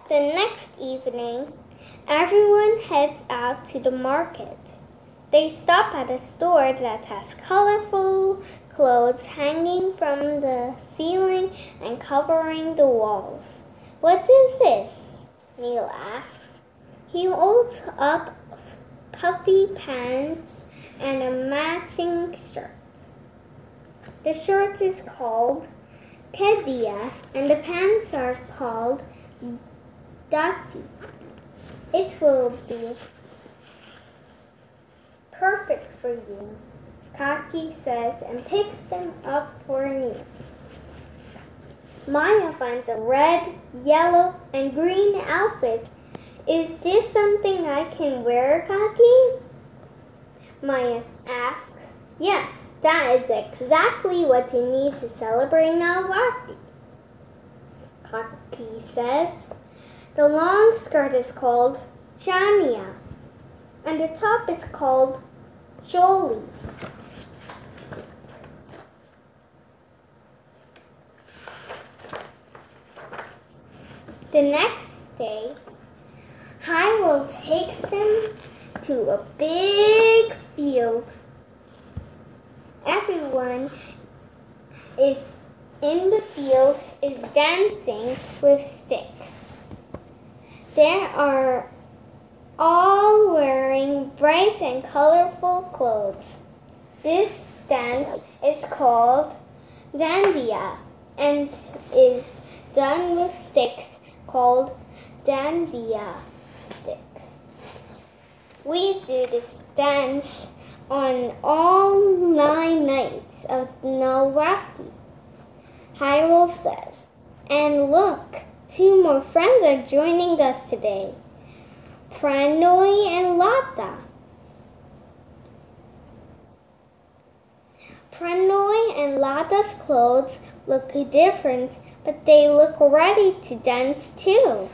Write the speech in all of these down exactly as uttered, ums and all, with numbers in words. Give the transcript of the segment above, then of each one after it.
The next evening, everyone heads out to the market. They stop at a store that has colorful clothes hanging from the ceiling and covering the walls. "What is this?" Neil asks. He holds up puffy pants and a matching shirt. The shirt is called Kedia and the pants are called Dati. "It will be perfect for you," Kaki says and picks them up for Neil. Maya finds a red, yellow, and green outfit. "Is this something I can wear, Kaki?" Maya asks. "Yes, that is exactly what you need to celebrate Navratri," Kaki says. The long skirt is called Chania, and the top is called Choli. The next day, Hyrule takes them to a big field. Everyone is in the field is dancing with sticks. They are all wearing bright and colorful clothes. This dance is called Dandiya and is done with sticks called Dandiya sticks. We do this dance on all nine nights of Navratri, Hyrule says. And look, two more friends are joining us today, Pranoy and Lata. Pranoy and Lata's clothes look different, but they look ready to dance too.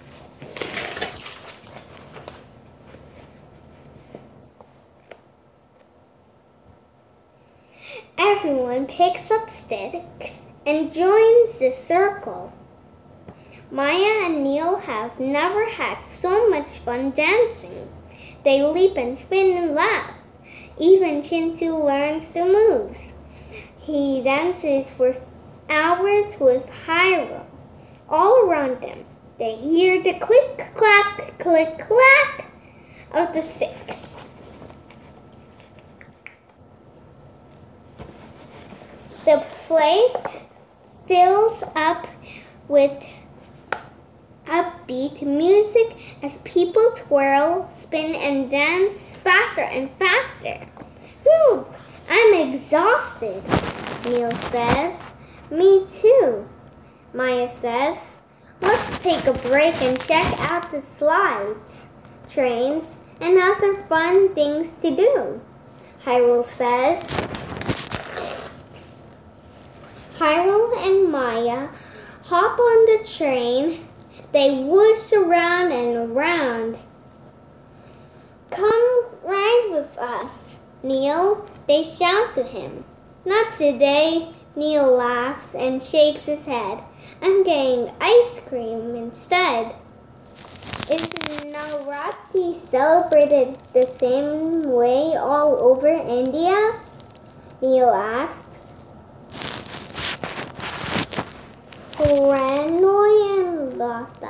Everyone picks up sticks and joins the circle. Maya and Neil have never had so much fun dancing. They leap and spin and laugh. Even Chintu learns the moves. He dances for hours with Hyrule. All around them, they hear the click, clack, click, clack of the sticks. The place fills up with upbeat music as people twirl, spin, and dance faster and faster. "Whew, I'm exhausted," Neil says. "Me too," Maya says. "Let's take a break and check out the slides, trains, and other fun things to do," Hyrule says. Hyrule and Maya hop on the train. They whoosh around and around. "Come ride with us, Neil," they shout to him. "Not today," Neil laughs and shakes his head. "I'm getting ice cream instead." "Is Navratri celebrated the same way all over India?" Neil asks. Pranoy and Lata.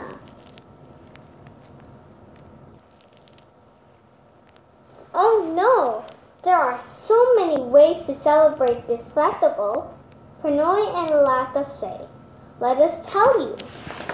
"Oh no, there are so many ways to celebrate this festival," Pranoy and Lata say. "Let us tell you."